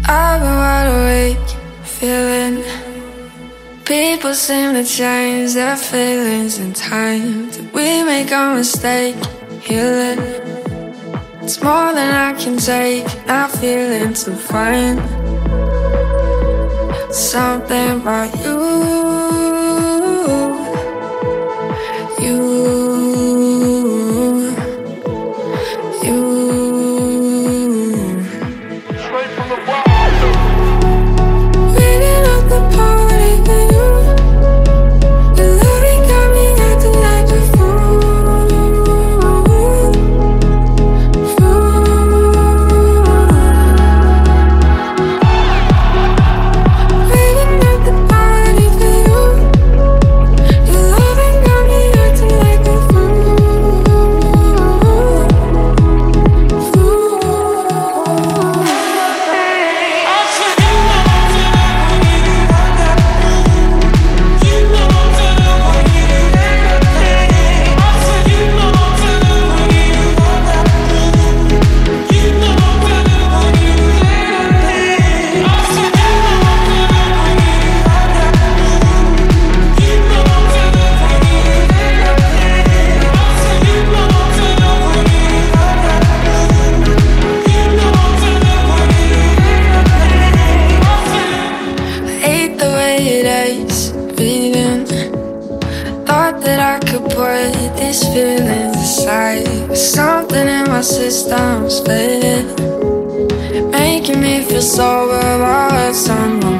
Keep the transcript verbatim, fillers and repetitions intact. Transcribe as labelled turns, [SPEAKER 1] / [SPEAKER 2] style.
[SPEAKER 1] I've been wide awake, feeling. People seem to change their feelings in time. Did we make a mistake? Healing. It's more than I can take. Not feeling too fine. Something about you. You. Thought that I could put these feelings aside, but something in my system's fading, making me feel sober, but somehow